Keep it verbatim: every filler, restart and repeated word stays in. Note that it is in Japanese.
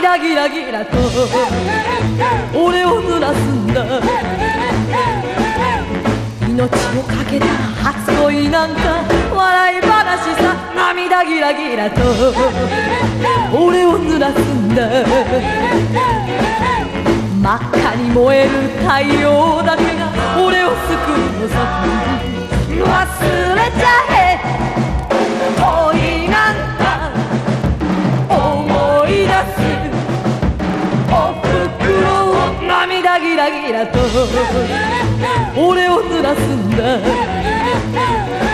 涙ギラギラと俺を濡らすんだ。命をかけた初恋なんか笑い話さ。涙ギラギラと俺を濡らすんだ。真っ赤に燃える太陽だけが俺を救うのさ。忘れちゃえ恋なんか思い出すおふくろを。涙ギラギラと俺を濡らすんだ。